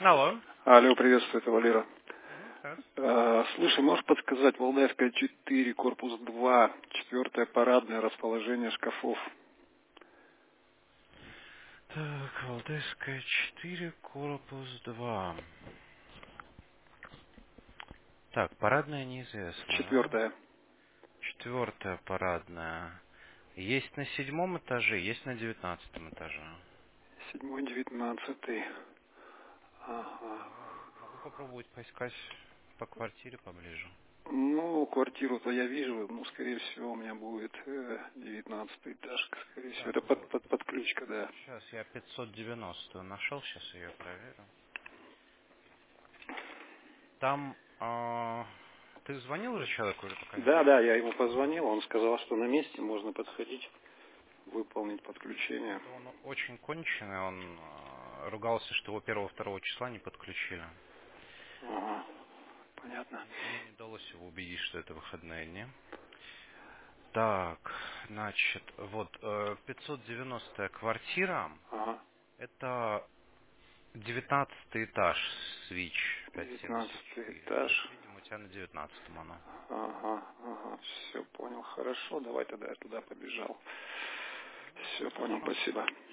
Алло. Алло, приветствую, это Валера. Так. Слушай, можешь подсказать, Валдаевская 4, корпус 2, четвертое парадное, расположение шкафов? Так, Валдайская 4, корпус 2. Так, парадная неизвестно, да? Четвертое. Четвертая парадная. Есть на 7-м этаже, есть на 19-м этаже. 7, 19. Ага. Могу попробовать поискать по квартире поближе. Ну, квартиру-то я вижу, ну, скорее всего, у меня будет 19 этаж, скорее всего. Так, Это вот. под подключка, да. Сейчас я 590 нашел, сейчас ее проверю. Там, ты звонил уже человеку или пока нет? Да, да, я ему позвонил, он сказал, что на месте можно подходить, выполнить подключение. Что-то он очень конченый, он ругался, что его 1-2 числа не подключили. Ага, понятно. Мне не удалось его убедить, что это выходные дни. Так, значит, вот 590-я квартира, Ага, это 19 этаж, свич 19 574. То есть, этаж. видимо, у тебя на 19-м оно. Ага, ага, все понял, хорошо, давай тогда я туда побежал. Ну, Все понял, хорошо. спасибо.